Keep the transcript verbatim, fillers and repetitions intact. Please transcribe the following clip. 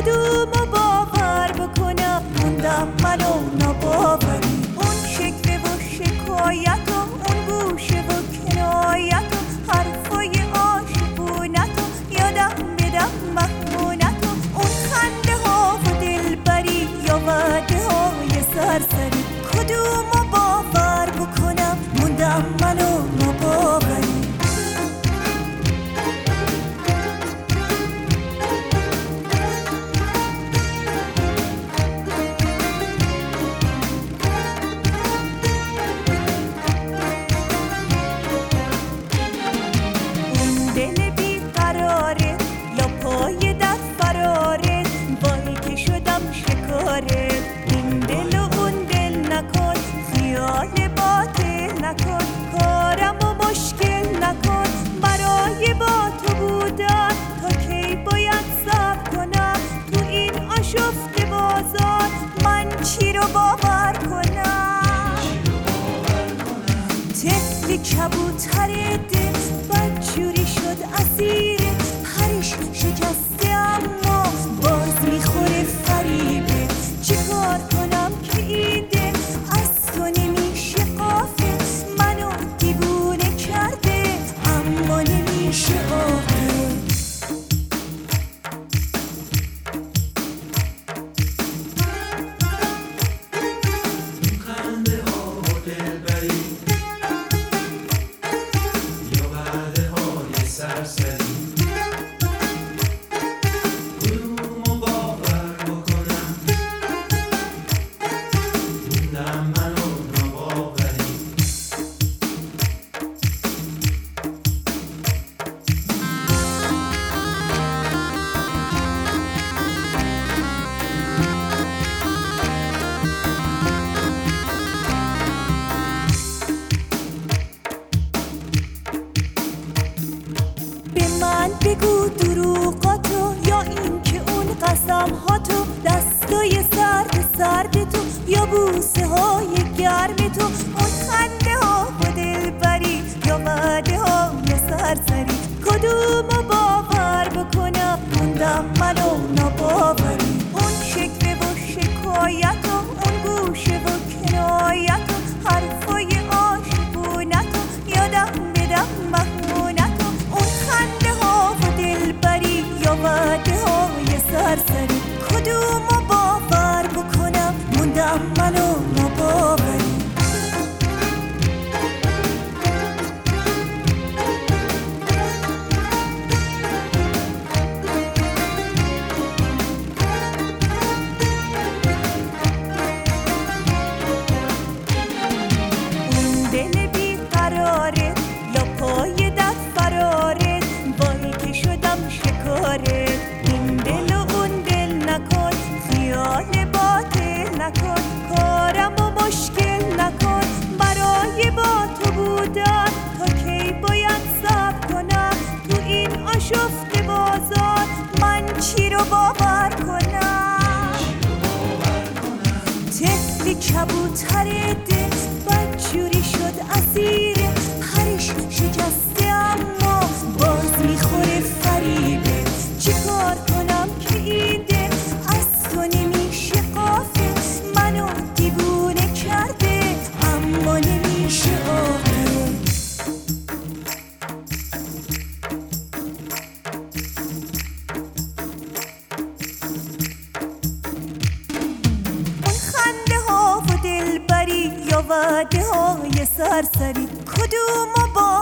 کدومو باور بکنم موندم منو نباوری. اون شکوه و شکایت و اون گوشه و کنایت و حرفای عاشقونت و یادم بدم محمونت و اون خنده ها و دلبری یا وعده های سرسری. کدومو باور بکنم موندم منو نباوری. این دل و اون دل نکن، خیال باطل نکن، کارم و مشکل نکن. برای با تو بودن تا کی باید صبر کنم؟ تو این آشفته بازار من چی رو باور کنم؟ طفل کبوتر دل بدجوری شد اسیر پرش شکسته اما باز میخوره فریبه. چیکار کنم که این دل از تو نمیشه غافل؟ منو دیوونه کرده اما نمیشه عاقل. این خنده ها و دلبری یا وعده های سرسری. بگو دروغاتو یا این که اون قسم هاتو، دستای سرد سرد تو یا بوسه های گرم تو، اون خنده ها و دلبری یا وعده های سرسری. کدومو باور بکنم موندم منو نباوری. اون شکوه و شکایت و اون گوشه و کنایت و حرفای عاشقونت و یادم بدم محمونت و اون خنده ها و دلبری یا وعده های سرسری. کدومو باور بکنم موندم منو نباوری. اون دل بیقراره یا پای دست فراره وای که شدم شکاره. این دل و اون دل نکن، خیال باطل نکن، کارم و مشکل نکن. برای با تو بودن تا کی باید صبر کنم؟ تو این آشفته بازار من چی رو باور کنم؟ طفل کبوتر دل بدجوری شد اسیر پرش شکسته اما باز میخوره فریبه. چیکار کنم که این دل از تو نمیشه غافل؟ منو دیوونه کرده اما نمیشه عاقل. اون خنده ها و دلبری یا وعده های سرسری. کدومو با